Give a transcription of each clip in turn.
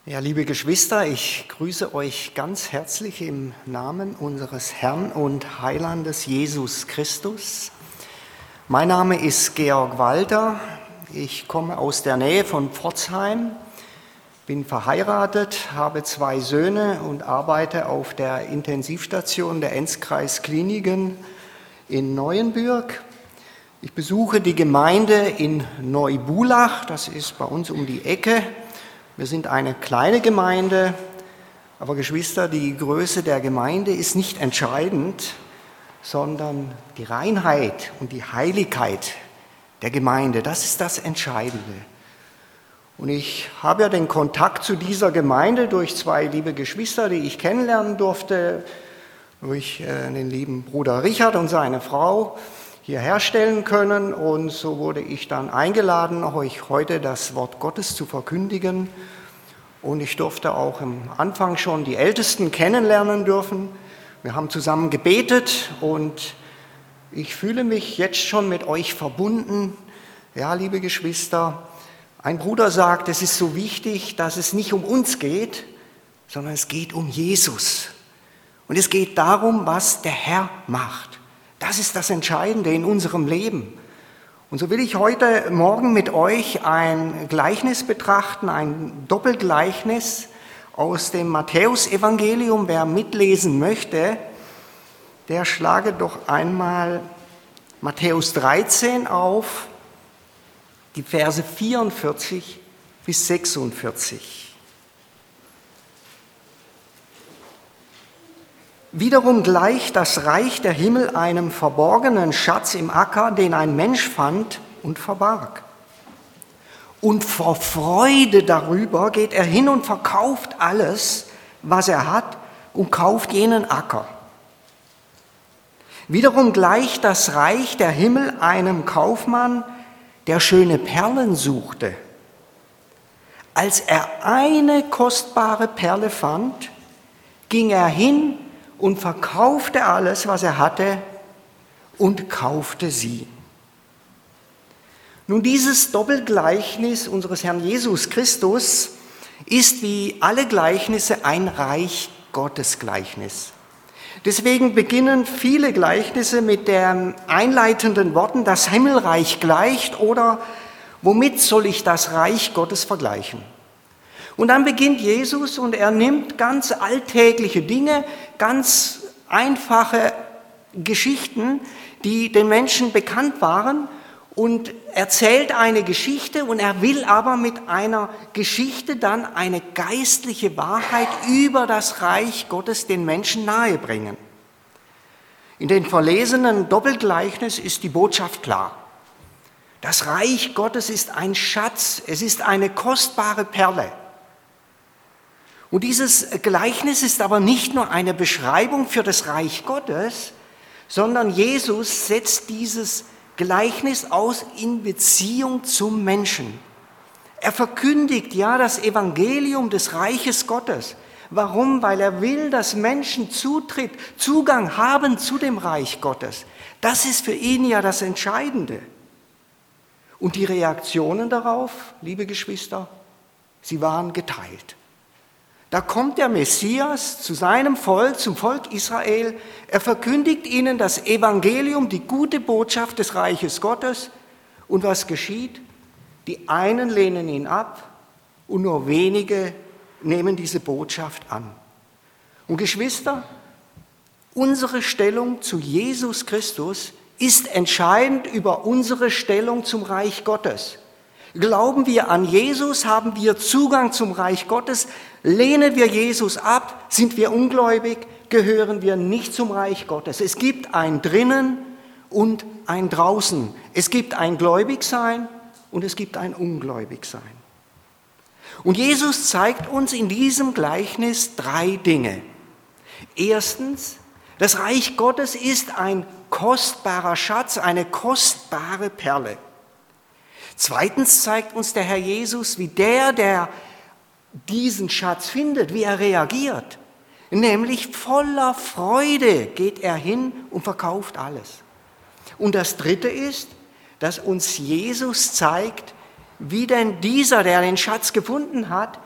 Ja, liebe Geschwister, ich grüße euch ganz herzlich im Namen unseres Herrn und Heilandes Jesus Christus. Mein Name ist Georg Walter, ich komme aus der Nähe von Pforzheim, bin verheiratet, habe 2 Söhne und arbeite auf der Intensivstation der Enzkreis-Kliniken in Neuenbürg. Ich besuche die Gemeinde in Neubulach, das ist bei uns um die Ecke. Wir sind eine kleine Gemeinde, aber Geschwister, die Größe der Gemeinde ist nicht entscheidend, sondern die Reinheit und die Heiligkeit der Gemeinde, das ist das Entscheidende. Und ich habe ja den Kontakt zu dieser Gemeinde durch 2 liebe Geschwister, die ich kennenlernen durfte, durch den lieben Bruder Richard und seine Frau hierher stellen können. Und so wurde ich dann eingeladen, euch heute das Wort Gottes zu verkündigen. Und ich durfte auch am Anfang schon die Ältesten kennenlernen dürfen. Wir haben zusammen gebetet und ich fühle mich jetzt schon mit euch verbunden. Ja, liebe Geschwister, ein Bruder sagt, es ist so wichtig, dass es nicht um uns geht, sondern es geht um Jesus. Und es geht darum, was der Herr macht. Das ist das Entscheidende in unserem Leben. Und so will ich heute Morgen mit euch ein Gleichnis betrachten, ein Doppelgleichnis aus dem Matthäusevangelium. Wer mitlesen möchte, der schlage doch einmal Matthäus 13 auf, die Verse 44 bis 46. Wiederum gleicht das Reich der Himmel einem verborgenen Schatz im Acker, den ein Mensch fand und verbarg. Und vor Freude darüber geht er hin und verkauft alles, was er hat, und kauft jenen Acker. Wiederum gleicht das Reich der Himmel einem Kaufmann, der schöne Perlen suchte. Als er eine kostbare Perle fand, ging er hin und verkaufte alles, was er hatte, und kaufte sie. Nun, dieses Doppelgleichnis unseres Herrn Jesus Christus ist wie alle Gleichnisse ein Reich Gottes Gleichnis. Deswegen beginnen viele Gleichnisse mit den einleitenden Worten, das Himmelreich gleicht oder womit soll ich das Reich Gottes vergleichen? Und dann beginnt Jesus und er nimmt ganz alltägliche Dinge, ganz einfache Geschichten, die den Menschen bekannt waren und erzählt eine Geschichte und er will aber mit einer Geschichte dann eine geistliche Wahrheit über das Reich Gottes den Menschen nahebringen. In den verlesenen Doppelgleichnis ist die Botschaft klar. Das Reich Gottes ist ein Schatz, es ist eine kostbare Perle. Und dieses Gleichnis ist aber nicht nur eine Beschreibung für das Reich Gottes, sondern Jesus setzt dieses Gleichnis aus in Beziehung zum Menschen. Er verkündigt ja das Evangelium des Reiches Gottes. Warum? Weil er will, dass Menschen Zugang haben zu dem Reich Gottes. Das ist für ihn ja das Entscheidende. Und die Reaktionen darauf, liebe Geschwister, sie waren geteilt. Da kommt der Messias zu seinem Volk, zum Volk Israel. Er verkündigt ihnen das Evangelium, die gute Botschaft des Reiches Gottes. Und was geschieht? Die einen lehnen ihn ab und nur wenige nehmen diese Botschaft an. Und Geschwister, unsere Stellung zu Jesus Christus ist entscheidend über unsere Stellung zum Reich Gottes. Glauben wir an Jesus, haben wir Zugang zum Reich Gottes. Lehnen wir Jesus ab, sind wir ungläubig, gehören wir nicht zum Reich Gottes. Es gibt ein Drinnen und ein Draußen. Es gibt ein Gläubigsein und es gibt ein Ungläubigsein. Und Jesus zeigt uns in diesem Gleichnis 3 Dinge. Erstens, das Reich Gottes ist ein kostbarer Schatz, eine kostbare Perle. Zweitens zeigt uns der Herr Jesus, wie der diesen Schatz findet, wie er reagiert. Nämlich voller Freude geht er hin und verkauft alles. Und das Dritte ist, dass uns Jesus zeigt, wie denn dieser, der den Schatz gefunden hat,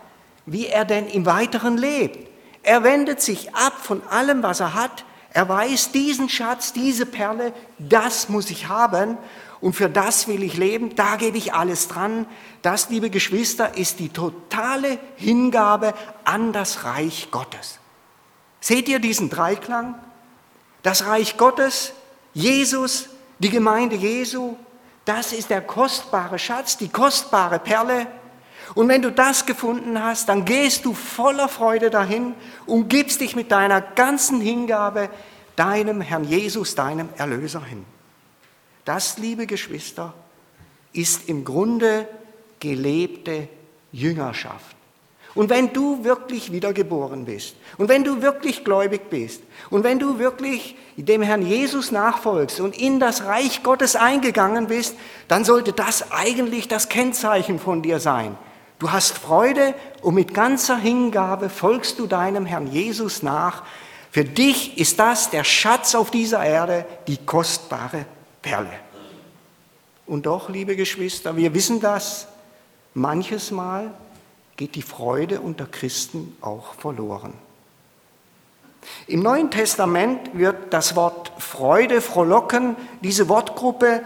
wie er denn im Weiteren lebt. Er wendet sich ab von allem, was er hat. Er weiß, diesen Schatz, diese Perle, das muss ich haben und für das will ich leben, da gebe ich alles dran. Das, liebe Geschwister, ist die totale Hingabe an das Reich Gottes. Seht ihr diesen Dreiklang? Das Reich Gottes, Jesus, die Gemeinde Jesu, das ist der kostbare Schatz, die kostbare Perle. Und wenn du das gefunden hast, dann gehst du voller Freude dahin und gibst dich mit deiner ganzen Hingabe deinem Herrn Jesus, deinem Erlöser hin. Das, liebe Geschwister, ist im Grunde gelebte Jüngerschaft. Und wenn du wirklich wiedergeboren bist und wenn du wirklich gläubig bist und wenn du wirklich dem Herrn Jesus nachfolgst und in das Reich Gottes eingegangen bist, dann sollte das eigentlich das Kennzeichen von dir sein. Du hast Freude und mit ganzer Hingabe folgst du deinem Herrn Jesus nach. Für dich ist das der Schatz auf dieser Erde, die kostbare Perle. Und doch, liebe Geschwister, wir wissen das, manches Mal geht die Freude unter Christen auch verloren. Im Neuen Testament wird das Wort Freude, Frohlocken, diese Wortgruppe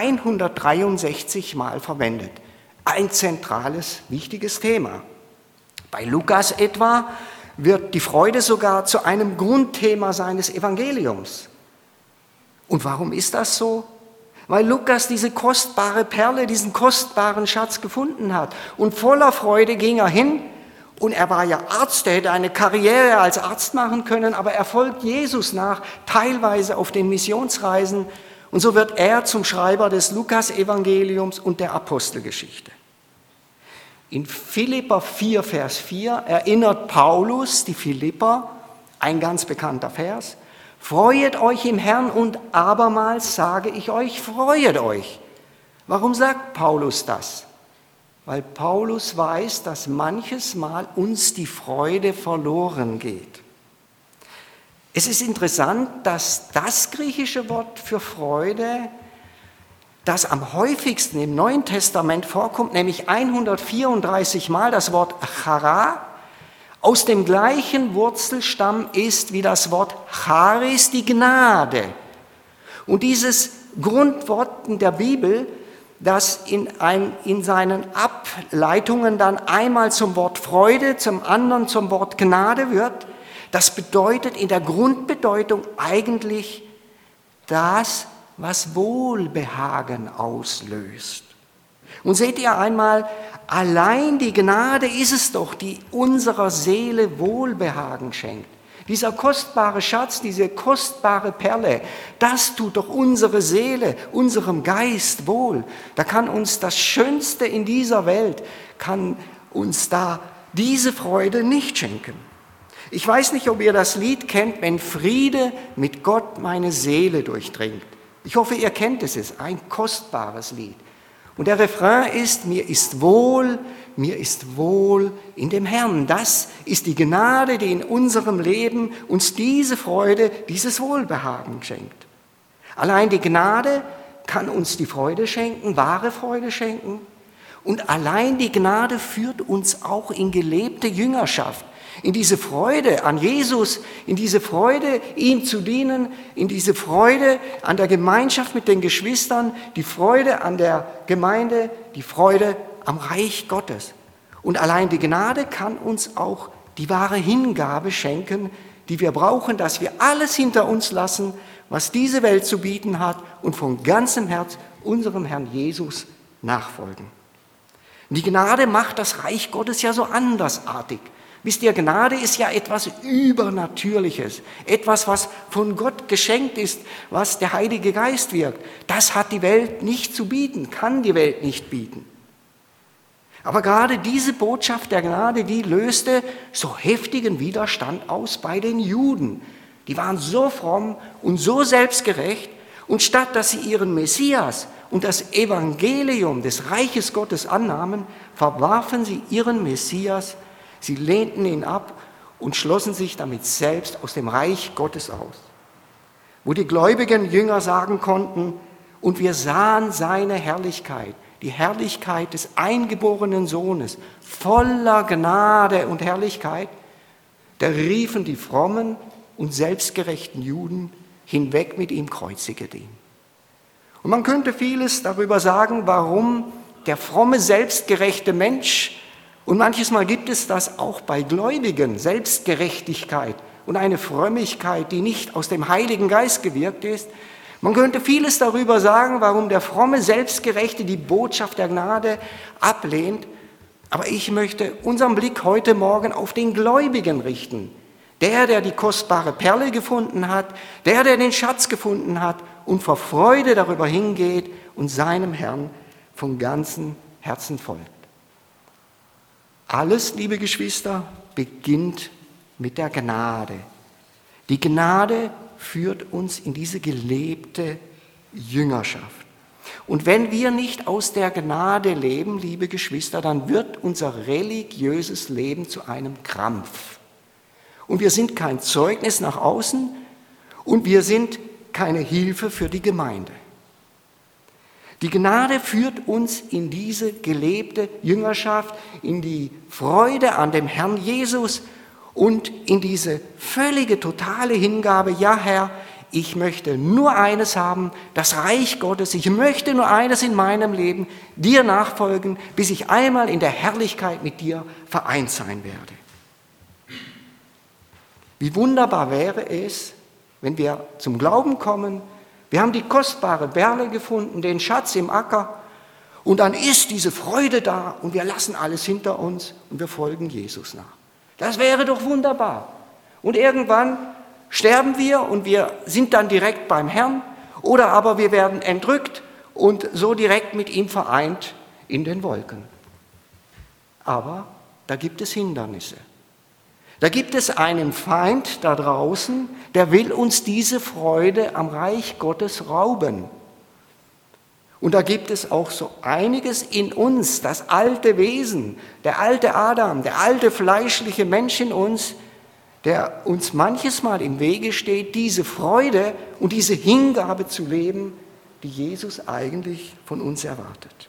163 Mal verwendet. Ein zentrales, wichtiges Thema. Bei Lukas etwa wird die Freude sogar zu einem Grundthema seines Evangeliums. Und warum ist das so? Weil Lukas diese kostbare Perle, diesen kostbaren Schatz gefunden hat. Und voller Freude ging er hin. Und er war ja Arzt, er hätte eine Karriere als Arzt machen können, aber er folgt Jesus nach, teilweise auf den Missionsreisen. Und so wird er zum Schreiber des Lukas-Evangeliums und der Apostelgeschichte. In Philipper 4, Vers 4 erinnert Paulus die Philipper, ein ganz bekannter Vers, freuet euch im Herrn und abermals sage ich euch, freuet euch. Warum sagt Paulus das? Weil Paulus weiß, dass manches Mal uns die Freude verloren geht. Es ist interessant, dass das griechische Wort für Freude, das am häufigsten im Neuen Testament vorkommt, nämlich 134 Mal das Wort chara, aus dem gleichen Wurzelstamm ist wie das Wort charis, die Gnade. Und dieses Grundwort in der Bibel, das in seinen Ableitungen dann einmal zum Wort Freude, zum anderen zum Wort Gnade wird, das bedeutet in der Grundbedeutung eigentlich das, was Wohlbehagen auslöst. Und seht ihr einmal, allein die Gnade ist es doch, die unserer Seele Wohlbehagen schenkt. Dieser kostbare Schatz, diese kostbare Perle, das tut doch unsere Seele, unserem Geist wohl. Da kann uns das Schönste in dieser Welt, kann uns da diese Freude nicht schenken. Ich weiß nicht, ob ihr das Lied kennt, wenn Friede mit Gott meine Seele durchdringt. Ich hoffe, ihr kennt es, ist ein kostbares Lied. Und der Refrain ist, mir ist wohl in dem Herrn. Das ist die Gnade, die in unserem Leben uns diese Freude, dieses Wohlbehagen schenkt. Allein die Gnade kann uns die Freude schenken, wahre Freude schenken. Und allein die Gnade führt uns auch in gelebte Jüngerschaft, in diese Freude an Jesus, in diese Freude, ihm zu dienen, in diese Freude an der Gemeinschaft mit den Geschwistern, die Freude an der Gemeinde, die Freude am Reich Gottes. Und allein die Gnade kann uns auch die wahre Hingabe schenken, die wir brauchen, dass wir alles hinter uns lassen, was diese Welt zu bieten hat und von ganzem Herz unserem Herrn Jesus nachfolgen. Die Gnade macht das Reich Gottes ja so andersartig. Wisst ihr, Gnade ist ja etwas Übernatürliches, etwas, was von Gott geschenkt ist, was der Heilige Geist wirkt. Das hat die Welt nicht zu bieten, kann die Welt nicht bieten. Aber gerade diese Botschaft der Gnade, die löste so heftigen Widerstand aus bei den Juden. Die waren so fromm und so selbstgerecht, und statt dass sie ihren Messias und das Evangelium des Reiches Gottes annahmen, verwarfen sie ihren Messias. Sie lehnten ihn ab und schlossen sich damit selbst aus dem Reich Gottes aus. Wo die gläubigen Jünger sagen konnten, und wir sahen seine Herrlichkeit, die Herrlichkeit des eingeborenen Sohnes, voller Gnade und Herrlichkeit, da riefen die frommen und selbstgerechten Juden, hinweg mit ihm kreuzige ihn. Und man könnte vieles darüber sagen, warum der fromme, selbstgerechte Mensch, und manches Mal gibt es das auch bei Gläubigen, Selbstgerechtigkeit und eine Frömmigkeit, die nicht aus dem Heiligen Geist gewirkt ist. Man könnte vieles darüber sagen, warum der fromme, Selbstgerechte die Botschaft der Gnade ablehnt. Aber ich möchte unseren Blick heute Morgen auf den Gläubigen richten. Der die kostbare Perle gefunden hat, der den Schatz gefunden hat und vor Freude darüber hingeht und seinem Herrn von ganzem Herzen folgt. Alles, liebe Geschwister, beginnt mit der Gnade. Die Gnade führt uns in diese gelebte Jüngerschaft. Und wenn wir nicht aus der Gnade leben, liebe Geschwister, dann wird unser religiöses Leben zu einem Krampf. Und wir sind kein Zeugnis nach außen und wir sind keine Hilfe für die Gemeinde. Die Gnade führt uns in diese gelebte Jüngerschaft, in die Freude an dem Herrn Jesus und in diese völlige, totale Hingabe. Ja, Herr, ich möchte nur eines haben, das Reich Gottes. Ich möchte nur eines in meinem Leben, dir nachfolgen, bis ich einmal in der Herrlichkeit mit dir vereint sein werde. Wie wunderbar wäre es, wenn wir zum Glauben kommen, wir haben die kostbare Perle gefunden, den Schatz im Acker, und dann ist diese Freude da und wir lassen alles hinter uns und wir folgen Jesus nach. Das wäre doch wunderbar. Und irgendwann sterben wir und wir sind dann direkt beim Herrn, oder aber wir werden entrückt und so direkt mit ihm vereint in den Wolken. Aber da gibt es Hindernisse. Da gibt es einen Feind da draußen, der will uns diese Freude am Reich Gottes rauben. Und da gibt es auch so einiges in uns, das alte Wesen, der alte Adam, der alte fleischliche Mensch in uns, der uns manches Mal im Wege steht, diese Freude und diese Hingabe zu leben, die Jesus eigentlich von uns erwartet.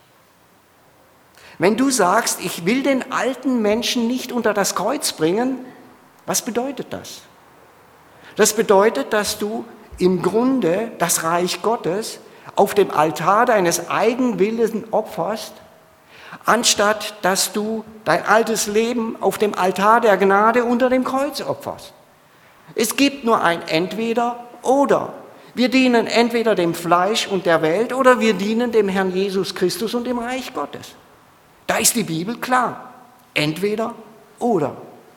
Wenn du sagst, ich will den alten Menschen nicht unter das Kreuz bringen, was bedeutet das? Das bedeutet, dass du im Grunde das Reich Gottes auf dem Altar deines Eigenwillens opferst, anstatt dass du dein altes Leben auf dem Altar der Gnade unter dem Kreuz opferst. Es gibt nur ein Entweder-Oder. Wir dienen entweder dem Fleisch und der Welt oder wir dienen dem Herrn Jesus Christus und dem Reich Gottes. Da ist die Bibel klar. Entweder-Oder.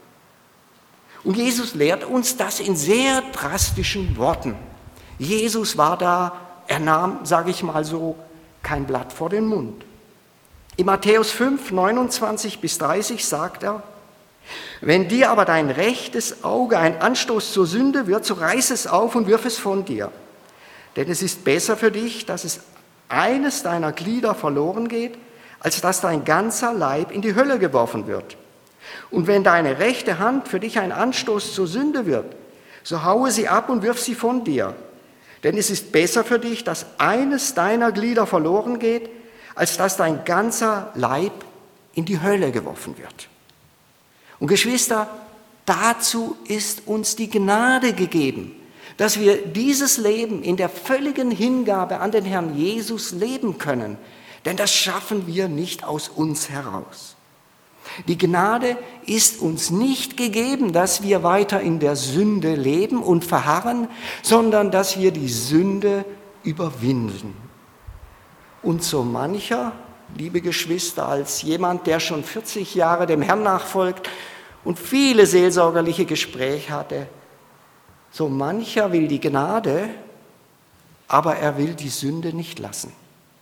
Und Jesus lehrt uns das in sehr drastischen Worten. Jesus war da, er nahm, sage ich mal so, kein Blatt vor den Mund. In Matthäus 5, 29 bis 30 sagt er, wenn dir aber dein rechtes Auge ein Anstoß zur Sünde wird, so reiß es auf und wirf es von dir. Denn es ist besser für dich, dass es eines deiner Glieder verloren geht, als dass dein ganzer Leib in die Hölle geworfen wird. Und wenn deine rechte Hand für dich ein Anstoß zur Sünde wird, so haue sie ab und wirf sie von dir. Denn es ist besser für dich, dass eines deiner Glieder verloren geht, als dass dein ganzer Leib in die Hölle geworfen wird. Und Geschwister, dazu ist uns die Gnade gegeben, dass wir dieses Leben in der völligen Hingabe an den Herrn Jesus leben können. Denn das schaffen wir nicht aus uns heraus. Die Gnade ist uns nicht gegeben, dass wir weiter in der Sünde leben und verharren, sondern dass wir die Sünde überwinden. Und so mancher, liebe Geschwister, als jemand, der schon 40 Jahre dem Herrn nachfolgt und viele seelsorgerliche Gespräche hatte, so mancher will die Gnade, aber er will die Sünde nicht lassen.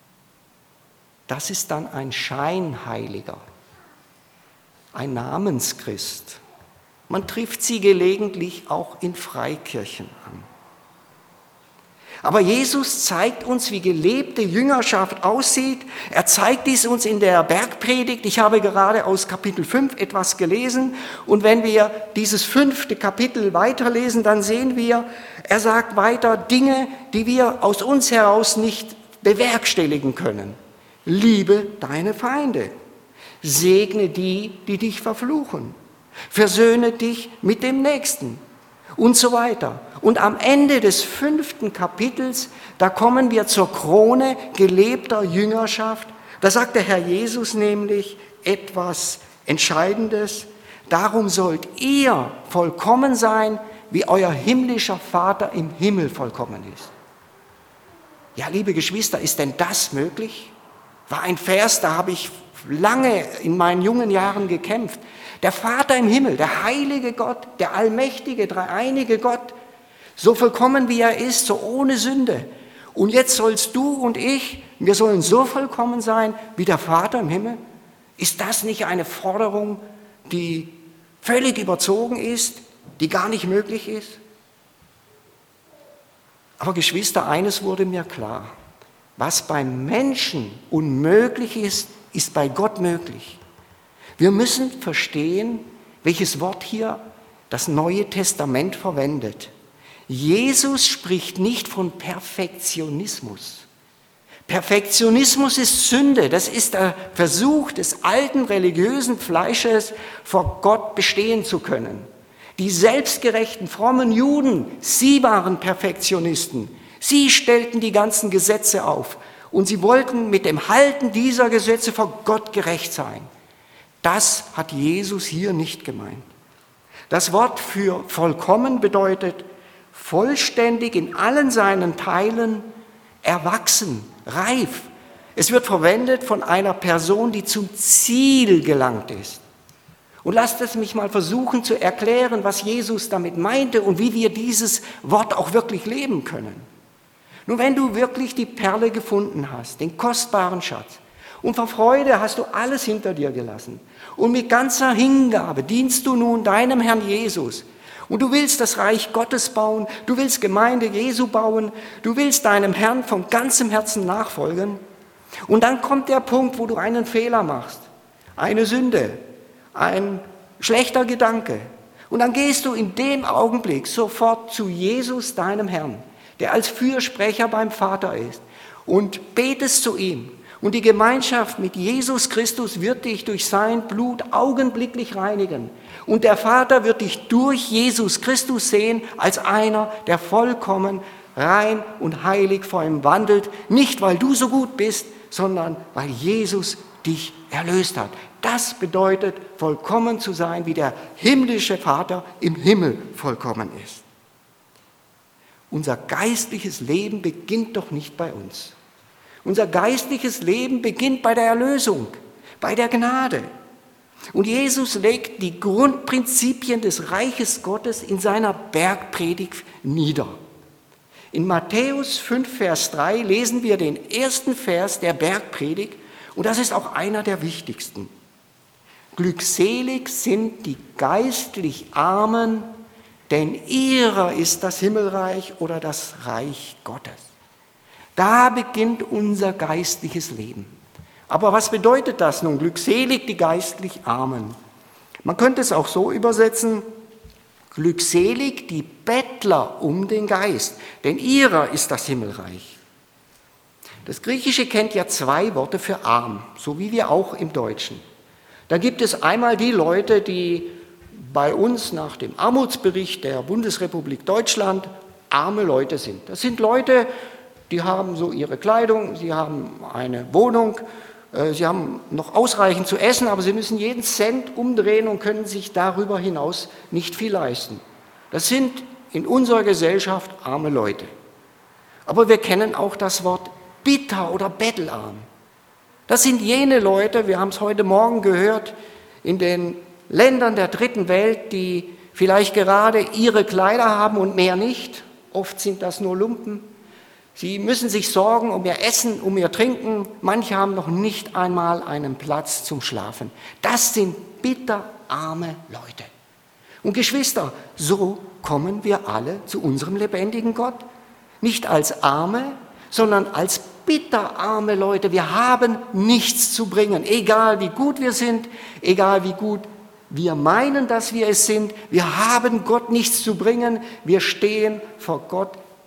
Das ist dann ein Scheinheiliger. Ein Namenschrist. Man trifft sie gelegentlich auch in Freikirchen an. Aber Jesus zeigt uns, wie gelebte Jüngerschaft aussieht. Er zeigt dies uns in der Bergpredigt. Ich habe gerade aus Kapitel 5 etwas gelesen. Und wenn wir dieses 5. Kapitel weiterlesen, dann sehen wir, er sagt weiter Dinge, die wir aus uns heraus nicht bewerkstelligen können. Liebe deine Feinde. Segne die, die dich verfluchen. Versöhne dich mit dem Nächsten und so weiter. Und am Ende des 5. Kapitels, da kommen wir zur Krone gelebter Jüngerschaft. Da sagt der Herr Jesus nämlich etwas Entscheidendes. Darum sollt ihr vollkommen sein, wie euer himmlischer Vater im Himmel vollkommen ist. Ja, liebe Geschwister, ist denn das möglich? War ein Vers, da habe ich lange in meinen jungen Jahren gekämpft. Der Vater im Himmel, der heilige Gott, der allmächtige, dreieinige Gott, so vollkommen wie er ist, so ohne Sünde. Und jetzt sollst du und ich, wir sollen so vollkommen sein wie der Vater im Himmel? Ist das nicht eine Forderung, die völlig überzogen ist, die gar nicht möglich ist? Aber Geschwister, eines wurde mir klar. Was beim Menschen unmöglich ist, ist bei Gott möglich. Wir müssen verstehen, welches Wort hier das Neue Testament verwendet. Jesus spricht nicht von Perfektionismus. Perfektionismus ist Sünde, das ist der Versuch des alten religiösen Fleisches, vor Gott bestehen zu können. Die selbstgerechten, frommen Juden, sie waren Perfektionisten. Sie stellten die ganzen Gesetze auf und sie wollten mit dem Halten dieser Gesetze vor Gott gerecht sein. Das hat Jesus hier nicht gemeint. Das Wort für vollkommen bedeutet vollständig in allen seinen Teilen, erwachsen, reif. Es wird verwendet von einer Person, die zum Ziel gelangt ist. Und lasst es mich mal versuchen zu erklären, was Jesus damit meinte und wie wir dieses Wort auch wirklich leben können. Nun, wenn du wirklich die Perle gefunden hast, den kostbaren Schatz, und vor Freude hast du alles hinter dir gelassen und mit ganzer Hingabe dienst du nun deinem Herrn Jesus und du willst das Reich Gottes bauen, du willst Gemeinde Jesu bauen, du willst deinem Herrn von ganzem Herzen nachfolgen und dann kommt der Punkt, wo du einen Fehler machst, eine Sünde, ein schlechter Gedanke und dann gehst du in dem Augenblick sofort zu Jesus, deinem Herrn, der als Fürsprecher beim Vater ist und betest zu ihm. Und die Gemeinschaft mit Jesus Christus wird dich durch sein Blut augenblicklich reinigen. Und der Vater wird dich durch Jesus Christus sehen als einer, der vollkommen rein und heilig vor ihm wandelt. Nicht, weil du so gut bist, sondern weil Jesus dich erlöst hat. Das bedeutet, vollkommen zu sein, wie der himmlische Vater im Himmel vollkommen ist. Unser geistliches Leben beginnt doch nicht bei uns. Unser geistliches Leben beginnt bei der Erlösung, bei der Gnade. Und Jesus legt die Grundprinzipien des Reiches Gottes in seiner Bergpredigt nieder. In Matthäus 5, Vers 3 lesen wir den ersten Vers der Bergpredigt und das ist auch einer der wichtigsten. Glückselig sind die geistlich Armen, denn ihrer ist das Himmelreich oder das Reich Gottes. Da beginnt unser geistliches Leben. Aber was bedeutet das nun? Glückselig die geistlich Armen. Man könnte es auch so übersetzen, glückselig die Bettler um den Geist, denn ihrer ist das Himmelreich. Das Griechische kennt ja 2 Worte für arm, so wie wir auch im Deutschen. Da gibt es einmal die Leute, die bei uns nach dem Armutsbericht der Bundesrepublik Deutschland arme Leute sind. Das sind Leute, die haben so ihre Kleidung, sie haben eine Wohnung, sie haben noch ausreichend zu essen, aber sie müssen jeden Cent umdrehen und können sich darüber hinaus nicht viel leisten. Das sind in unserer Gesellschaft arme Leute. Aber wir kennen auch das Wort bitter oder bettelarm. Das sind jene Leute, wir haben es heute Morgen gehört, in den Ländern der dritten Welt, die vielleicht gerade ihre Kleider haben und mehr nicht. Oft sind das nur Lumpen. Sie müssen sich sorgen um ihr Essen, um ihr Trinken. Manche haben noch nicht einmal einen Platz zum Schlafen. Das sind bitterarme Leute. Und Geschwister, so kommen wir alle zu unserem lebendigen Gott. Nicht als Arme, sondern als bitterarme Leute. Wir haben nichts zu bringen, egal wie gut wir sind, egal wie gut wir meinen, dass wir es sind. Wir haben Gott nichts zu bringen. Wir stehen vor Gott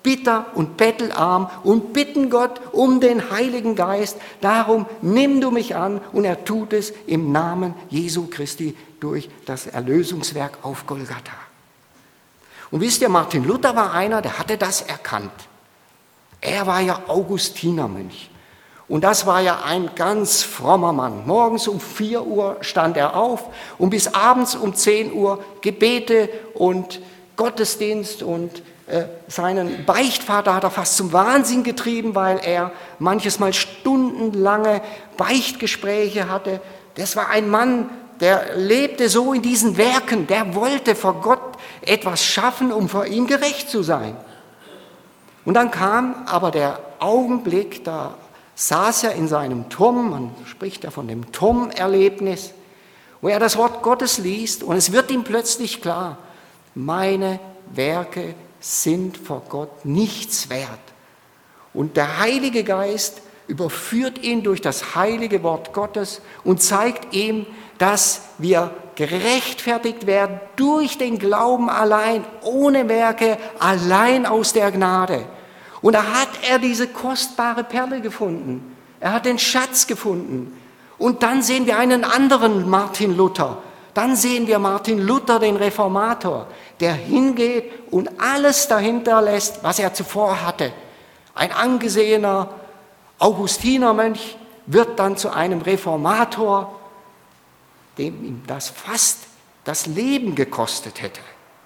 bitter und bettelarm und bitten Gott um den Heiligen Geist. Darum nimm du mich an, und er tut es im Namen Jesu Christi durch das Erlösungswerk auf Golgatha. Und wisst ihr, Martin Luther war einer, der hatte das erkannt. Er war ja Augustinermönch. Und das war ja ein ganz frommer Mann. Morgens um 4 Uhr stand er auf und bis abends um 10 Uhr Gebete und Gottesdienst, und seinen Beichtvater hat er fast zum Wahnsinn getrieben, weil er manches Mal stundenlange Beichtgespräche hatte. Das war ein Mann, der lebte so in diesen Werken, der wollte vor Gott etwas schaffen, um vor ihm gerecht zu sein. Und dann kam aber der Augenblick, da saß er in seinem Turm, man spricht ja von dem Turmerlebnis, wo er das Wort Gottes liest, und es wird ihm plötzlich klar: Meine Werke sind vor Gott nichts wert. Und der Heilige Geist überführt ihn durch das heilige Wort Gottes und zeigt ihm, dass wir gerechtfertigt werden durch den Glauben allein, ohne Werke, allein aus der Gnade. Und da hat er diese kostbare Perle gefunden. Er hat den Schatz gefunden. Und dann sehen wir einen anderen Martin Luther. Dann sehen wir Martin Luther, den Reformator, der hingeht und alles dahinter lässt, was er zuvor hatte. Ein angesehener Augustinermönch wird dann zu einem Reformator, dem ihm das fast das Leben gekostet hätte.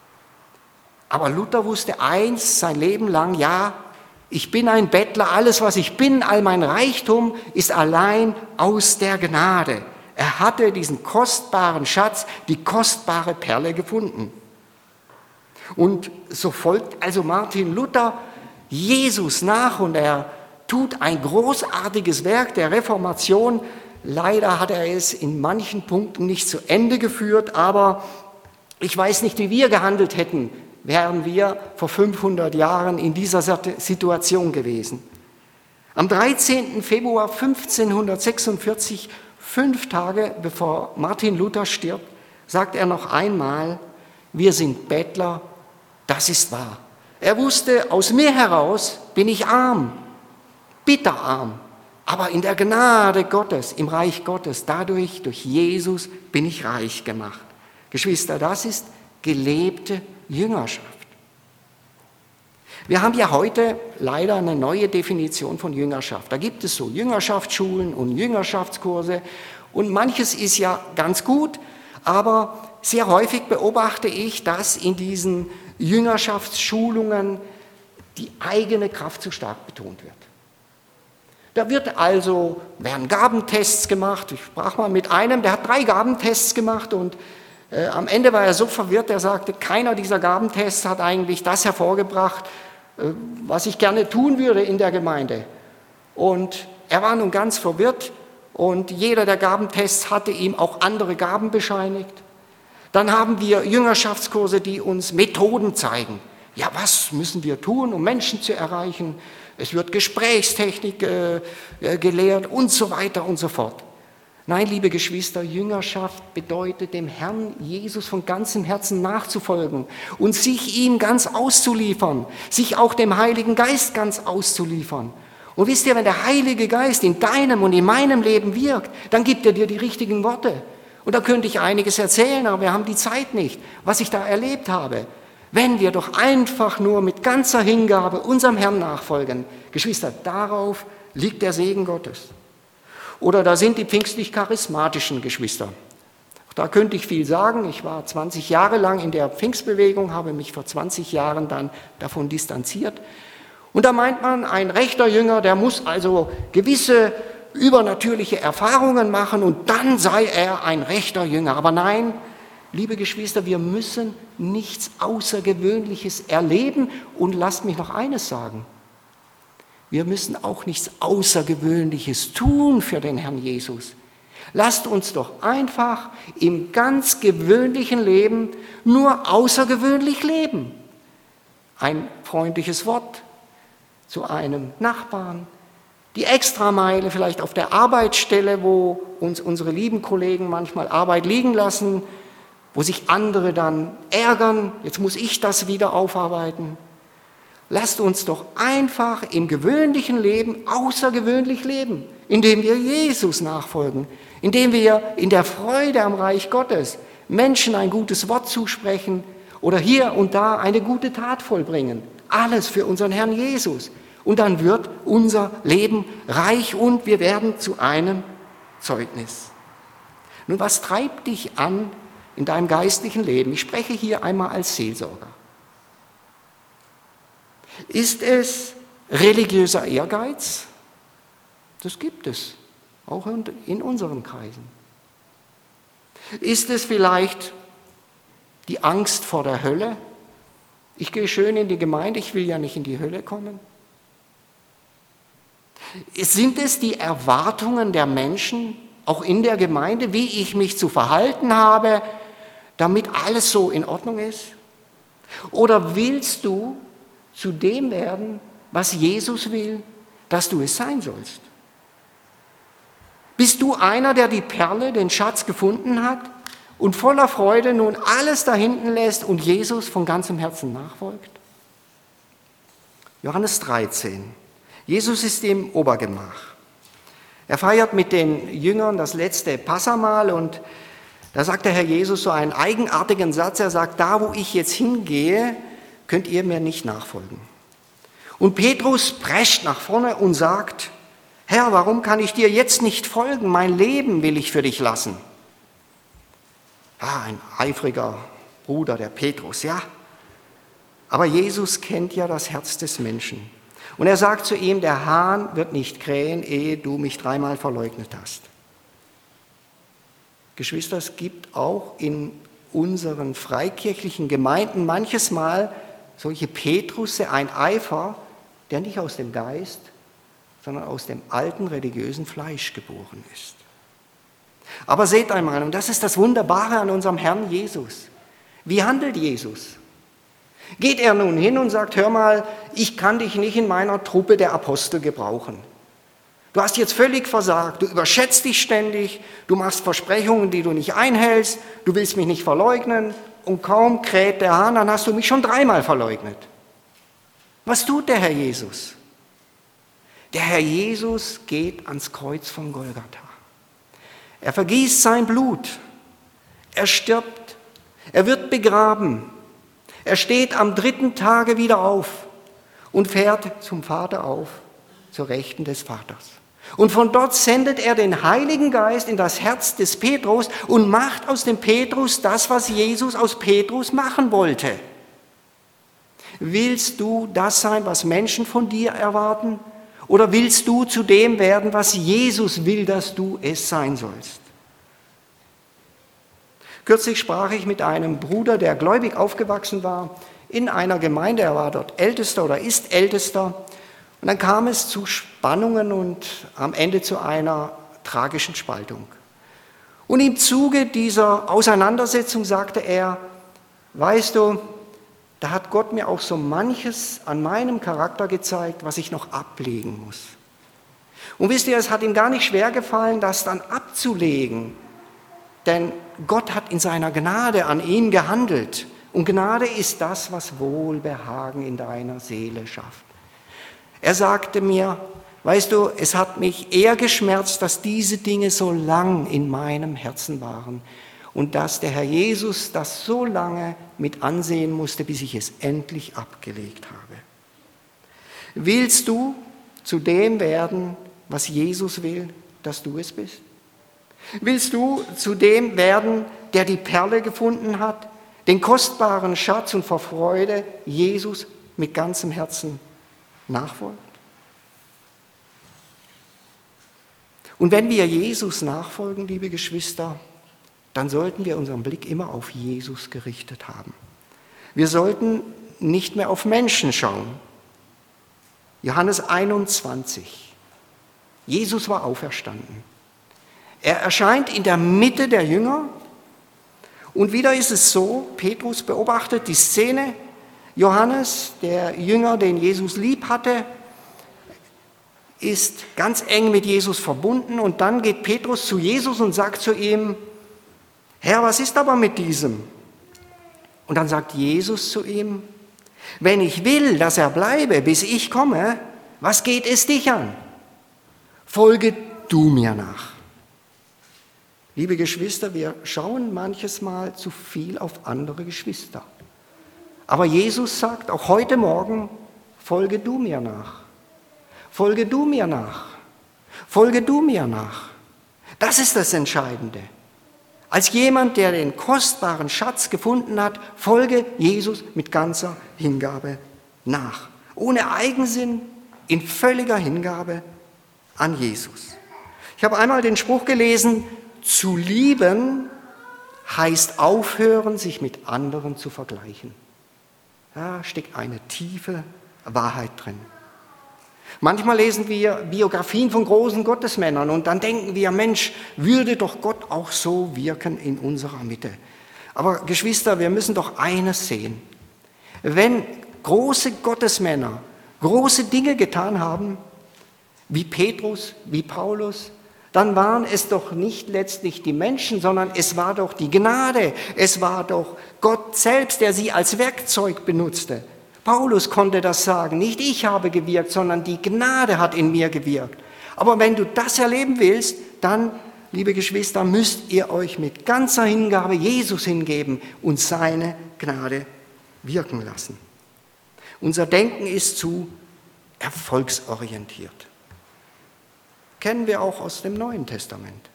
Aber Luther wusste eins sein Leben lang: Ja, ich bin ein Bettler, alles was ich bin, all mein Reichtum ist allein aus der Gnade. Er hatte diesen kostbaren Schatz, die kostbare Perle gefunden. Und so folgt also Martin Luther Jesus nach, und er tut ein großartiges Werk der Reformation. Leider hat er es in manchen Punkten nicht zu Ende geführt, aber ich weiß nicht, wie wir gehandelt hätten, wären wir vor 500 Jahren in dieser Situation gewesen. Am 13. Februar 1546, 5 Tage bevor Martin Luther stirbt, sagt er noch einmal: Wir sind Bettler, das ist wahr. Er wusste, aus mir heraus bin ich arm, bitterarm, aber in der Gnade Gottes, im Reich Gottes, dadurch, durch Jesus bin ich reich gemacht. Geschwister, das ist gelebte Jüngerschaft. Wir haben ja heute leider eine neue Definition von Jüngerschaft. Da gibt es so Jüngerschaftsschulen und Jüngerschaftskurse, und manches ist ja ganz gut, aber sehr häufig beobachte ich, dass in diesen Jüngerschaftsschulungen die eigene Kraft zu stark betont wird. Da werden Gabentests gemacht. Ich sprach mal mit einem, der hat 3 Gabentests gemacht, und am Ende war er so verwirrt, er sagte, keiner dieser Gabentests hat eigentlich das hervorgebracht, was ich gerne tun würde in der Gemeinde. Und er war nun ganz verwirrt, und jeder der Gabentests hatte ihm auch andere Gaben bescheinigt. Dann haben wir Jüngerschaftskurse, die uns Methoden zeigen. Ja, was müssen wir tun, um Menschen zu erreichen? Es wird Gesprächstechnik gelehrt und so weiter und so fort. Nein, liebe Geschwister, Jüngerschaft bedeutet, dem Herrn Jesus von ganzem Herzen nachzufolgen und sich ihm ganz auszuliefern, sich auch dem Heiligen Geist ganz auszuliefern. Und wisst ihr, wenn der Heilige Geist in deinem und in meinem Leben wirkt, dann gibt er dir die richtigen Worte. Und da könnte ich einiges erzählen, aber wir haben die Zeit nicht, was ich da erlebt habe. Wenn wir doch einfach nur mit ganzer Hingabe unserem Herrn nachfolgen, Geschwister, darauf liegt der Segen Gottes. Oder da sind die pfingstlich-charismatischen Geschwister. Da könnte ich viel sagen. Ich war 20 Jahre lang in der Pfingstbewegung, habe mich vor 20 Jahren dann davon distanziert. Und da meint man, ein rechter Jünger, der muss also gewisse übernatürliche Erfahrungen machen, und dann sei er ein rechter Jünger. Aber nein, liebe Geschwister, wir müssen nichts Außergewöhnliches erleben. Und lasst mich noch eines sagen: Wir müssen auch nichts Außergewöhnliches tun für den Herrn Jesus. Lasst uns doch einfach im ganz gewöhnlichen Leben nur außergewöhnlich leben. Ein freundliches Wort zu einem Nachbarn, die Extrameile vielleicht auf der Arbeitsstelle, wo uns unsere lieben Kollegen manchmal Arbeit liegen lassen, wo sich andere dann ärgern, jetzt muss ich das wieder aufarbeiten. lasst uns doch einfach im gewöhnlichen Leben außergewöhnlich leben, indem wir Jesus nachfolgen, indem wir in der Freude am Reich Gottes Menschen ein gutes Wort zusprechen oder hier und da eine gute Tat vollbringen. Alles für unseren Herrn Jesus. Und dann wird unser Leben reich und wir werden zu einem Zeugnis. Nun, was treibt dich an in deinem geistlichen Leben? Ich spreche hier einmal als Seelsorger. Ist es religiöser Ehrgeiz? Das gibt es, auch in unseren Kreisen. Ist es vielleicht die Angst vor der Hölle? Ich gehe schön in die Gemeinde, ich will ja nicht in die Hölle kommen. Sind es die Erwartungen der Menschen, auch in der Gemeinde, wie ich mich zu verhalten habe, damit alles so in Ordnung ist? Oder willst du zu dem werden, was Jesus will, dass du es sein sollst? Bist du einer, der die Perle, den Schatz gefunden hat und voller Freude nun alles da hinten lässt und Jesus von ganzem Herzen nachfolgt? Johannes 13. Jesus ist im Obergemach. Er feiert mit den Jüngern das letzte Passamahl und da sagt der Herr Jesus so einen eigenartigen Satz. Er sagt, da wo ich jetzt hingehe, könnt ihr mir nicht nachfolgen. Und Petrus prescht nach vorne und sagt, Herr, warum kann ich dir jetzt nicht folgen? Mein Leben will ich für dich lassen. Ah, ein eifriger Bruder, der Petrus, ja. Aber Jesus kennt ja das Herz des Menschen. Und er sagt zu ihm, der Hahn wird nicht krähen, ehe du mich 3-mal verleugnet hast. Geschwister, es gibt auch in unseren freikirchlichen Gemeinden manches Mal solche Petrusse, ein Eifer, der nicht aus dem Geist, sondern aus dem alten religiösen Fleisch geboren ist. Aber seht einmal, und das ist das Wunderbare an unserem Herrn Jesus. Wie handelt Jesus? Geht er nun hin und sagt, hör mal, ich kann dich nicht in meiner Truppe der Apostel gebrauchen. Du hast jetzt völlig versagt, du überschätzt dich ständig, du machst Versprechungen, die du nicht einhältst, du willst mich nicht verleugnen und kaum kräht der Hahn, dann hast du mich schon 3-mal verleugnet. Was tut der Herr Jesus? Der Herr Jesus geht ans Kreuz von Golgatha. Er vergießt sein Blut, er stirbt, er wird begraben. Er steht am 3. Tage wieder auf und fährt zum Vater auf, zur Rechten des Vaters. Und von dort sendet er den Heiligen Geist in das Herz des Petrus und macht aus dem Petrus das, was Jesus aus Petrus machen wollte. Willst du das sein, was Menschen von dir erwarten? Oder willst du zu dem werden, was Jesus will, dass du es sein sollst? Kürzlich sprach ich mit einem Bruder, der gläubig aufgewachsen war, in einer Gemeinde. Er war dort Ältester oder ist Ältester. Und dann kam es zu Spannungen und am Ende zu einer tragischen Spaltung. Und im Zuge dieser Auseinandersetzung sagte er, weißt du, da hat Gott mir auch so manches an meinem Charakter gezeigt, was ich noch ablegen muss. Und wisst ihr, es hat ihm gar nicht schwer gefallen, das dann abzulegen. Denn Gott hat in seiner Gnade an ihm gehandelt. Und Gnade ist das, was Wohlbehagen in deiner Seele schafft. Er sagte mir, weißt du, es hat mich eher geschmerzt, dass diese Dinge so lang in meinem Herzen waren und dass der Herr Jesus das so lange mit ansehen musste, bis ich es endlich abgelegt habe. Willst du zu dem werden, was Jesus will, dass du es bist? Willst du zu dem werden, der die Perle gefunden hat, den kostbaren Schatz und vor Freude Jesus mit ganzem Herzen nachfolgt? Und wenn wir Jesus nachfolgen, liebe Geschwister, dann sollten wir unseren Blick immer auf Jesus gerichtet haben. Wir sollten nicht mehr auf Menschen schauen. Johannes 21. Jesus war auferstanden. Er erscheint in der Mitte der Jünger und wieder ist es so, Petrus beobachtet die Szene, Johannes, der Jünger, den Jesus lieb hatte, ist ganz eng mit Jesus verbunden und dann geht Petrus zu Jesus und sagt zu ihm, Herr, was ist aber mit diesem? Und dann sagt Jesus zu ihm, Wenn ich will, dass er bleibe, bis ich komme, was geht es dich an? Folge du mir nach. Liebe Geschwister, wir schauen manches Mal zu viel auf andere Geschwister. Aber Jesus sagt auch heute Morgen, folge du mir nach. Folge du mir nach. Folge du mir nach. Das ist das Entscheidende. Als jemand, der den kostbaren Schatz gefunden hat, folge Jesus mit ganzer Hingabe nach. Ohne Eigensinn, in völliger Hingabe an Jesus. Ich habe einmal den Spruch gelesen, zu lieben heißt aufhören, sich mit anderen zu vergleichen. Da steckt eine tiefe Wahrheit drin. Manchmal lesen wir Biografien von großen Gottesmännern und dann denken wir, Mensch, würde doch Gott auch so wirken in unserer Mitte. Aber Geschwister, wir müssen doch eines sehen. Wenn große Gottesmänner große Dinge getan haben, wie Petrus, wie Paulus, dann waren es doch nicht letztlich die Menschen, sondern es war doch die Gnade. Es war doch Gott selbst, der sie als Werkzeug benutzte. Paulus konnte das sagen, nicht ich habe gewirkt, sondern die Gnade hat in mir gewirkt. Aber wenn du das erleben willst, dann, liebe Geschwister, müsst ihr euch mit ganzer Hingabe Jesus hingeben und seine Gnade wirken lassen. Unser Denken ist zu erfolgsorientiert. Kennen wir auch aus dem Neuen Testament.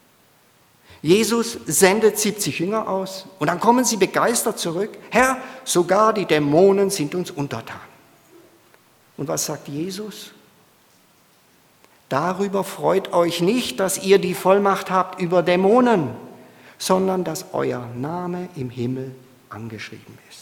Jesus sendet 70 Jünger aus und dann kommen sie begeistert zurück. Herr, sogar die Dämonen sind uns untertan. Und was sagt Jesus? Darüber freut euch nicht, dass ihr die Vollmacht habt über Dämonen, sondern dass euer Name im Himmel angeschrieben ist.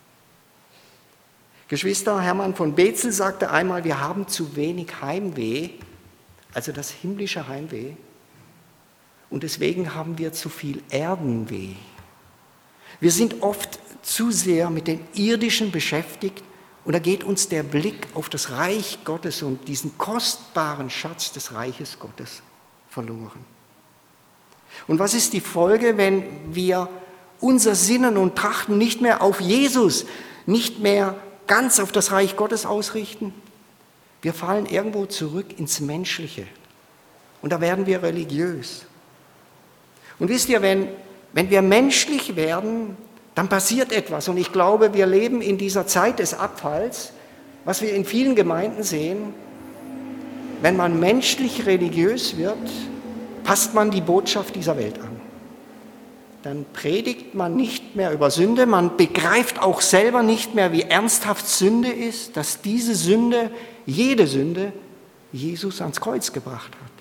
Geschwister, Hermann von Bezel sagte einmal, wir haben zu wenig Heimweh, also das himmlische Heimweh, und deswegen haben wir zu viel Erdenweh. Wir sind oft zu sehr mit den Irdischen beschäftigt und da geht uns der Blick auf das Reich Gottes und diesen kostbaren Schatz des Reiches Gottes verloren. Und was ist die Folge, wenn wir unser Sinnen und Trachten nicht mehr auf Jesus, nicht mehr ganz auf das Reich Gottes ausrichten? Wir fallen irgendwo zurück ins Menschliche und da werden wir religiös. Und wisst ihr, wenn wir menschlich werden, dann passiert etwas. Und ich glaube, wir leben in dieser Zeit des Abfalls, was wir in vielen Gemeinden sehen. Wenn man menschlich religiös wird, passt man die Botschaft dieser Welt an. Dann predigt man nicht mehr über Sünde, man begreift auch selber nicht mehr, wie ernsthaft Sünde ist, dass diese Sünde, jede Sünde, Jesus ans Kreuz gebracht hat.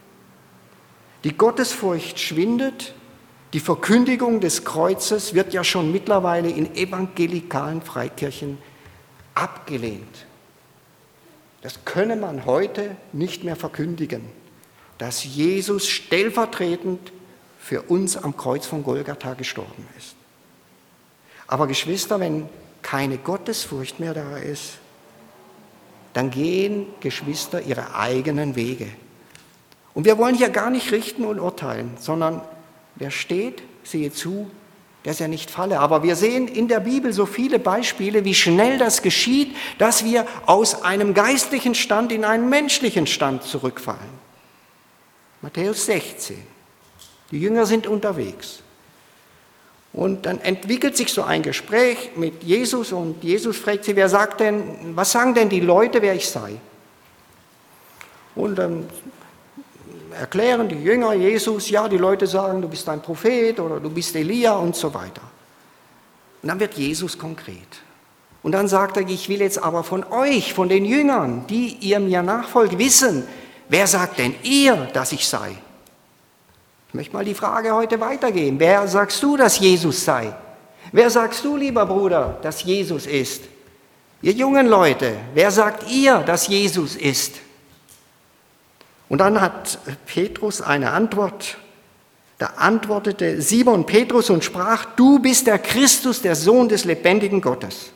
Die Gottesfurcht schwindet, die Verkündigung des Kreuzes wird ja schon mittlerweile in evangelikalen Freikirchen abgelehnt. Das könne man heute nicht mehr verkündigen, dass Jesus stellvertretend für uns am Kreuz von Golgatha gestorben ist. Aber Geschwister, wenn keine Gottesfurcht mehr da ist, dann gehen Geschwister ihre eigenen Wege. Und wir wollen hier gar nicht richten und urteilen, sondern wer steht, sehe zu, dass er nicht falle. Aber wir sehen in der Bibel so viele Beispiele, wie schnell das geschieht, dass wir aus einem geistlichen Stand in einen menschlichen Stand zurückfallen. Matthäus 16. Die Jünger sind unterwegs. Und dann entwickelt sich so ein Gespräch mit Jesus und Jesus fragt sie, was sagen denn die Leute, wer ich sei? Und dann erklären die Jünger Jesus, ja, die Leute sagen, du bist ein Prophet oder du bist Elia und so weiter. Und dann wird Jesus konkret. Und dann sagt er, ich will jetzt aber von euch, von den Jüngern, die ihr mir nachfolgt, wissen, wer sagt denn ihr, dass ich sei? Ich möchte mal die Frage heute weitergeben. Wer sagst du, dass Jesus sei? Wer sagst du, lieber Bruder, dass Jesus ist? Ihr jungen Leute, wer sagt ihr, dass Jesus ist? Und dann hat Petrus eine Antwort. Da antwortete Simon Petrus und sprach, du bist der Christus, der Sohn des lebendigen Gottes.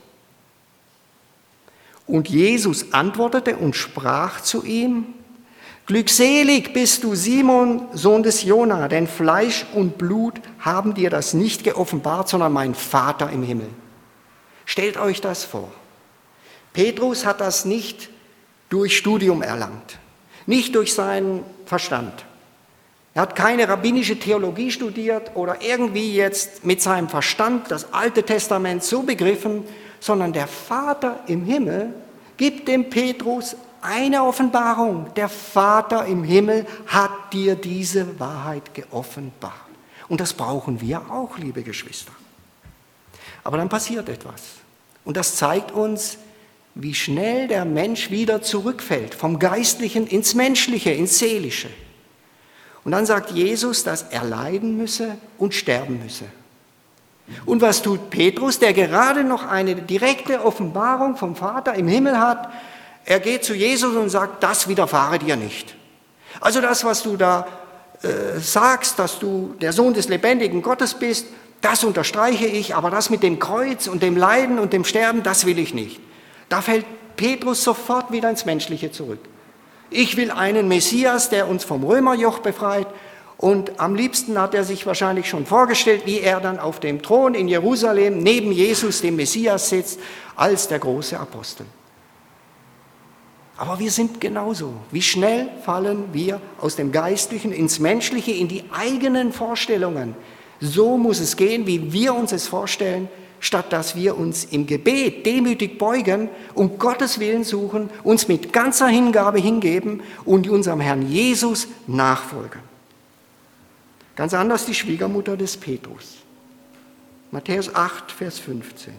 Und Jesus antwortete und sprach zu ihm, glückselig bist du, Simon, Sohn des Jona, denn Fleisch und Blut haben dir das nicht geoffenbart, sondern mein Vater im Himmel. Stellt euch das vor. Petrus hat das nicht durch Studium erlangt, nicht durch seinen Verstand. Er hat keine rabbinische Theologie studiert oder irgendwie jetzt mit seinem Verstand das Alte Testament so begriffen, sondern der Vater im Himmel gibt dem Petrus eine Offenbarung. Der Vater im Himmel hat dir diese Wahrheit geoffenbart. Und das brauchen wir auch, liebe Geschwister. Aber dann passiert etwas. Und das zeigt uns, wie schnell der Mensch wieder zurückfällt, vom Geistlichen ins Menschliche, ins Seelische. Und dann sagt Jesus, dass er leiden müsse und sterben müsse. Und was tut Petrus, der gerade noch eine direkte Offenbarung vom Vater im Himmel hat? Er geht zu Jesus und sagt, das widerfahre dir nicht. Also das, was du da sagst, dass du der Sohn des lebendigen Gottes bist, das unterstreiche ich, aber das mit dem Kreuz und dem Leiden und dem Sterben, das will ich nicht. Da fällt Petrus sofort wieder ins Menschliche zurück. Ich will einen Messias, der uns vom Römerjoch befreit. Und am liebsten hat er sich wahrscheinlich schon vorgestellt, wie er dann auf dem Thron in Jerusalem neben Jesus, dem Messias, sitzt, als der große Apostel. Aber wir sind genauso. Wie schnell fallen wir aus dem Geistlichen ins Menschliche, in die eigenen Vorstellungen. So muss es gehen, wie wir uns es vorstellen, statt dass wir uns im Gebet demütig beugen und Gottes Willen suchen, uns mit ganzer Hingabe hingeben und unserem Herrn Jesus nachfolgen. Ganz anders die Schwiegermutter des Petrus. Matthäus 8, Vers 15.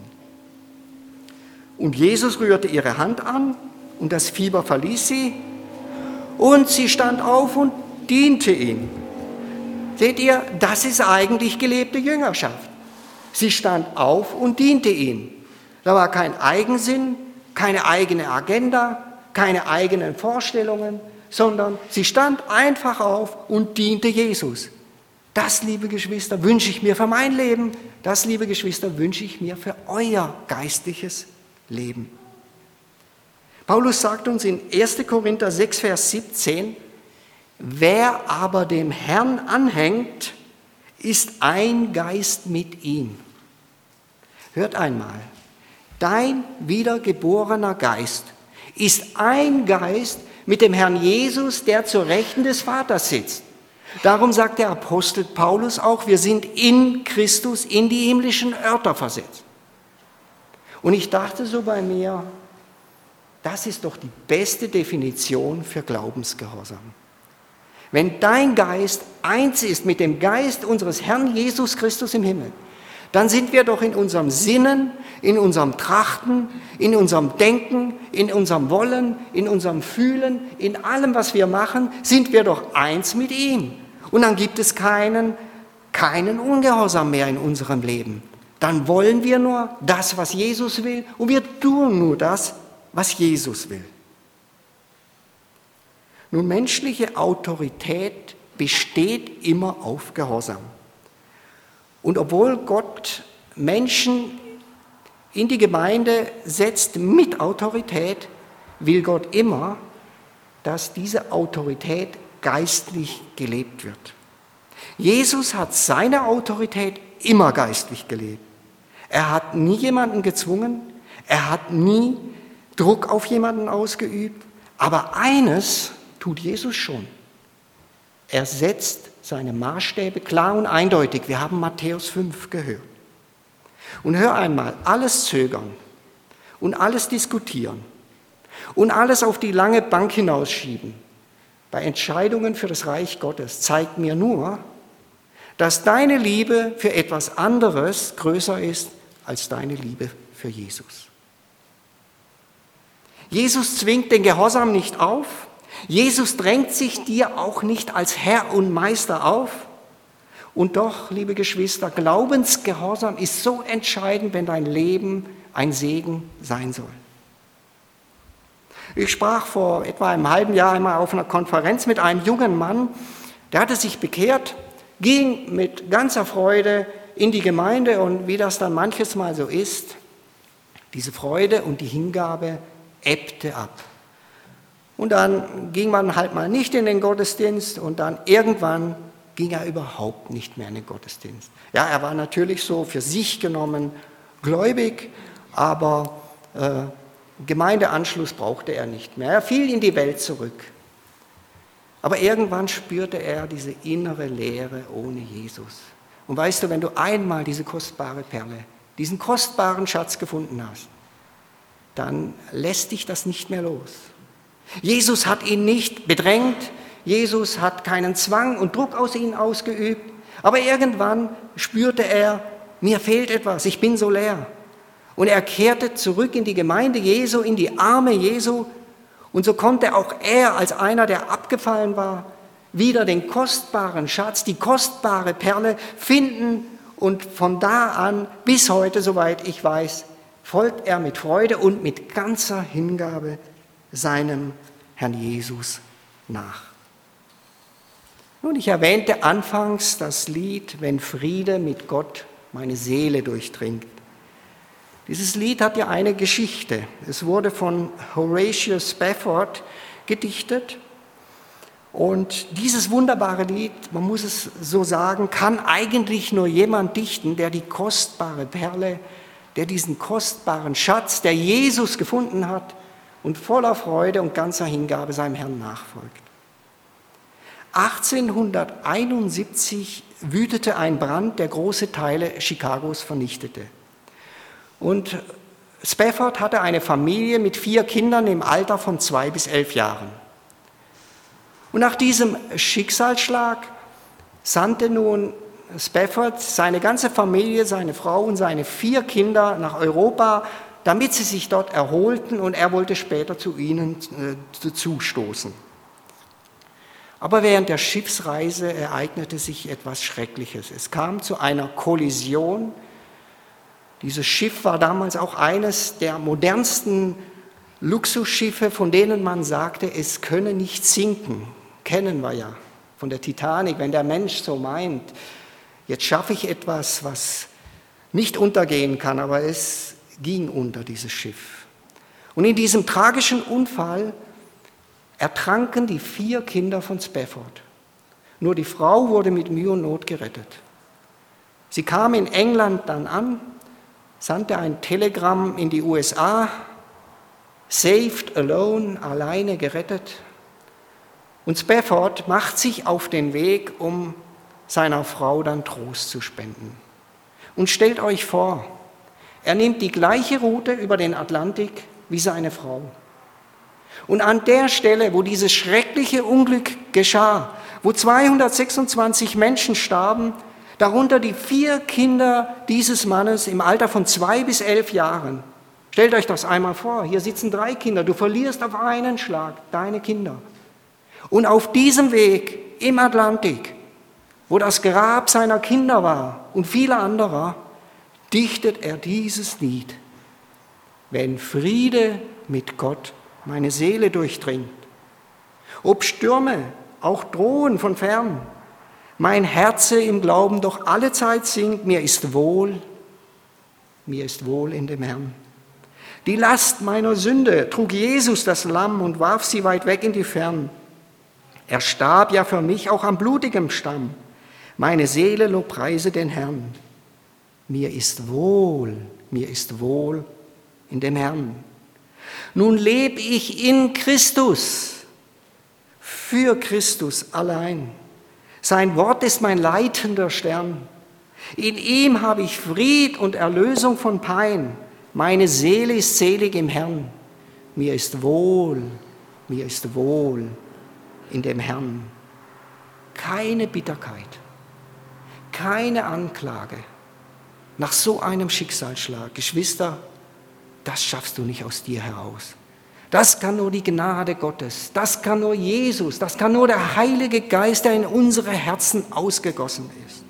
Und Jesus rührte ihre Hand an und das Fieber verließ sie und sie stand auf und diente ihm. Seht ihr, das ist eigentlich gelebte Jüngerschaft. Sie stand auf und diente ihm. Da war kein Eigensinn, keine eigene Agenda, keine eigenen Vorstellungen, sondern sie stand einfach auf und diente Jesus. Das, liebe Geschwister, wünsche ich mir für mein Leben. Das, liebe Geschwister, wünsche ich mir für euer geistliches Leben. Paulus sagt uns in 1. Korinther 6, Vers 17, wer aber dem Herrn anhängt, ist ein Geist mit ihm. Hört einmal, dein wiedergeborener Geist ist ein Geist mit dem Herrn Jesus, der zur Rechten des Vaters sitzt. Darum sagt der Apostel Paulus auch, wir sind in Christus in die himmlischen Örter versetzt. Und ich dachte so bei mir, das ist doch die beste Definition für Glaubensgehorsam. Wenn dein Geist eins ist mit dem Geist unseres Herrn Jesus Christus im Himmel, dann sind wir doch in unserem Sinnen, in unserem Trachten, in unserem Denken, in unserem Wollen, in unserem Fühlen, in allem, was wir machen, sind wir doch eins mit ihm. Und dann gibt es keinen Ungehorsam mehr in unserem Leben. Dann wollen wir nur das, was Jesus will, und wir tun nur das, was Jesus will. Nun, menschliche Autorität besteht immer auf Gehorsam. Und obwohl Gott Menschen in die Gemeinde setzt mit Autorität, will Gott immer, dass diese Autorität geistlich gelebt wird. Jesus hat seine Autorität immer geistlich gelebt. Er hat nie jemanden gezwungen, er hat nie Druck auf jemanden ausgeübt, aber eines tut Jesus schon. Er setzt seine Maßstäbe klar und eindeutig. Wir haben Matthäus 5 gehört. Und hör einmal, alles Zögern und alles Diskutieren und alles auf die lange Bank hinausschieben bei Entscheidungen für das Reich Gottes zeigt mir nur, dass deine Liebe für etwas anderes größer ist als deine Liebe für Jesus. Jesus zwingt den Gehorsam nicht auf. Jesus drängt sich dir auch nicht als Herr und Meister auf. Und doch, liebe Geschwister, Glaubensgehorsam ist so entscheidend, wenn dein Leben ein Segen sein soll. Ich sprach vor etwa einem halben Jahr einmal auf einer Konferenz mit einem jungen Mann, der hatte sich bekehrt, ging mit ganzer Freude in die Gemeinde und wie das dann manches Mal so ist, diese Freude und die Hingabe ebbte ab. Und dann ging man halt mal nicht in den Gottesdienst und dann irgendwann ging er überhaupt nicht mehr in den Gottesdienst. Ja, er war natürlich so für sich genommen gläubig, aber Gemeindeanschluss brauchte er nicht mehr. Er fiel in die Welt zurück. Aber irgendwann spürte er diese innere Leere ohne Jesus. Und weißt du, wenn du einmal diese kostbare Perle, diesen kostbaren Schatz gefunden hast, dann lässt dich das nicht mehr los. Jesus hat ihn nicht bedrängt, Jesus hat keinen Zwang und Druck aus ihm ausgeübt, aber irgendwann spürte er, mir fehlt etwas, ich bin so leer. Und er kehrte zurück in die Gemeinde Jesu, in die Arme Jesu, und so konnte auch er als einer, der abgefallen war, wieder den kostbaren Schatz, die kostbare Perle finden, und von da an bis heute, soweit ich weiß, folgt er mit Freude und mit ganzer Hingabe seinem Herrn Jesus nach. Nun, ich erwähnte anfangs das Lied »Wenn Friede mit Gott meine Seele durchdringt«. Dieses Lied hat ja eine Geschichte. Es wurde von Horatio Spafford gedichtet. Und dieses wunderbare Lied, man muss es so sagen, kann eigentlich nur jemand dichten, der die kostbare Perle, der diesen kostbaren Schatz, der Jesus gefunden hat und voller Freude und ganzer Hingabe seinem Herrn nachfolgt. 1871 wütete ein Brand, der große Teile Chicagos vernichtete. Und Spafford hatte eine Familie mit 4 Kindern im Alter von 2 bis 11 Jahren. Und nach diesem Schicksalsschlag sandte nun Spafford seine ganze Familie, seine Frau und seine 4 Kinder nach Europa, damit sie sich dort erholten, und er wollte später zu ihnen zustoßen. Aber während der Schiffsreise ereignete sich etwas Schreckliches. Es kam zu einer Kollision. Dieses Schiff war damals auch eines der modernsten Luxusschiffe, von denen man sagte, es könne nicht sinken. Kennen wir ja von der Titanic, wenn der Mensch so meint, jetzt schaffe ich etwas, was nicht untergehen kann, aber es ging unter, dieses Schiff. Und in diesem tragischen Unfall ertranken die 4 Kinder von Spafford. Nur die Frau wurde mit Mühe und Not gerettet. Sie kam in England dann an, sandte ein Telegramm in die USA, saved alone, alleine gerettet. Und Spafford macht sich auf den Weg, um seiner Frau dann Trost zu spenden. Und stellt euch vor, er nimmt die gleiche Route über den Atlantik wie seine Frau. Und an der Stelle, wo dieses schreckliche Unglück geschah, wo 226 Menschen starben, darunter die 4 Kinder dieses Mannes im Alter von 2 bis 11 Jahren. Stellt euch das einmal vor, hier sitzen 3 Kinder, du verlierst auf einen Schlag deine Kinder. Und auf diesem Weg im Atlantik, wo das Grab seiner Kinder war und vieler anderer, dichtet er dieses Lied. Wenn Friede mit Gott meine Seele durchdringt, ob Stürme auch drohen von fern, mein Herze im Glauben doch allezeit singt, mir ist wohl in dem Herrn. Die Last meiner Sünde trug Jesus das Lamm und warf sie weit weg in die Fern. Er starb ja für mich auch am blutigem Stamm. Meine Seele lobpreise den Herrn. Mir ist wohl in dem Herrn. Nun lebe ich in Christus, für Christus allein. Sein Wort ist mein leitender Stern. In ihm habe ich Fried und Erlösung von Pein. Meine Seele ist selig im Herrn. Mir ist wohl in dem Herrn. Keine Bitterkeit, keine Anklage nach so einem Schicksalsschlag. Geschwister, das schaffst du nicht aus dir heraus. Das kann nur die Gnade Gottes, das kann nur Jesus, das kann nur der Heilige Geist, der in unsere Herzen ausgegossen ist.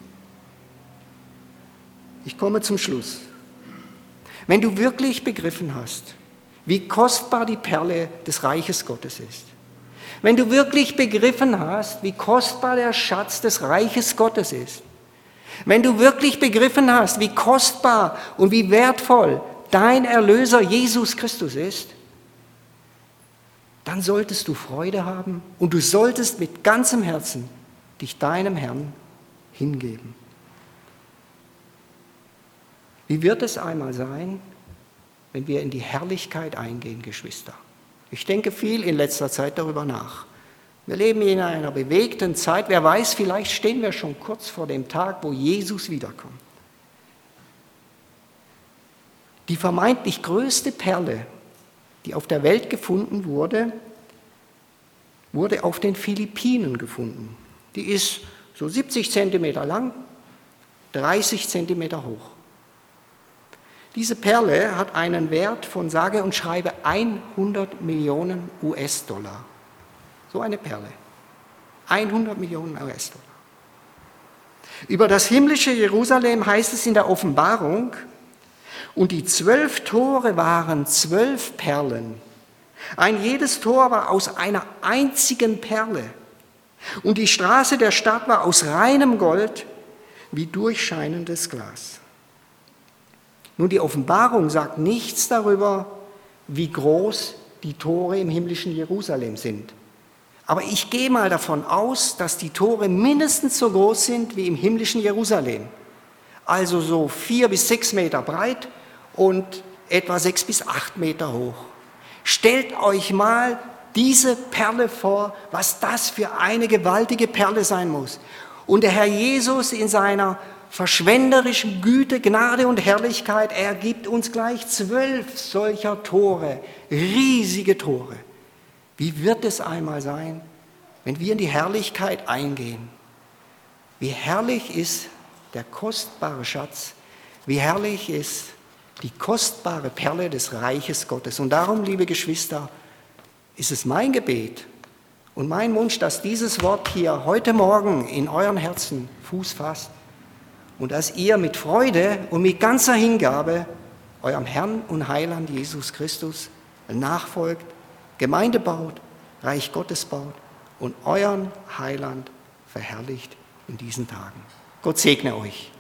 Ich komme zum Schluss. Wenn du wirklich begriffen hast, wie kostbar die Perle des Reiches Gottes ist, wenn du wirklich begriffen hast, wie kostbar der Schatz des Reiches Gottes ist, wenn du wirklich begriffen hast, wie kostbar und wie wertvoll dein Erlöser Jesus Christus ist, dann solltest du Freude haben und du solltest mit ganzem Herzen dich deinem Herrn hingeben. Wie wird es einmal sein, wenn wir in die Herrlichkeit eingehen, Geschwister. Ich denke viel in letzter Zeit darüber nach. Wir leben in einer bewegten Zeit. Wer weiß, vielleicht stehen wir schon kurz vor dem Tag, wo Jesus wiederkommt. Die vermeintlich größte Perle, die auf der Welt gefunden wurde, wurde auf den Philippinen gefunden. Die ist so 70 Zentimeter lang, 30 Zentimeter hoch. Diese Perle hat einen Wert von sage und schreibe 100 Millionen US-Dollar. So eine Perle. 100 Millionen US-Dollar. Über das himmlische Jerusalem heißt es in der Offenbarung, und die 12 Tore waren 12 Perlen. Ein jedes Tor war aus einer einzigen Perle. Und die Straße der Stadt war aus reinem Gold, wie durchscheinendes Glas. Nun, die Offenbarung sagt nichts darüber, wie groß die Tore im himmlischen Jerusalem sind. Aber ich gehe mal davon aus, dass die Tore mindestens so groß sind wie im himmlischen Jerusalem. Also so 4 bis 6 Meter breit und etwa 6 bis 8 Meter hoch. Stellt euch mal diese Perle vor, was das für eine gewaltige Perle sein muss. Und der Herr Jesus in seiner verschwenderischen Güte, Gnade und Herrlichkeit, er gibt uns gleich 12 solcher Tore, riesige Tore. Wie wird es einmal sein, wenn wir in die Herrlichkeit eingehen? Wie herrlich ist der kostbare Schatz, wie herrlich ist die kostbare Perle des Reiches Gottes. Und darum, liebe Geschwister, ist es mein Gebet und mein Wunsch, dass dieses Wort hier heute Morgen in euren Herzen Fuß fasst und dass ihr mit Freude und mit ganzer Hingabe eurem Herrn und Heiland Jesus Christus nachfolgt, Gemeinde baut, Reich Gottes baut und euren Heiland verherrlicht in diesen Tagen. Gott segne euch.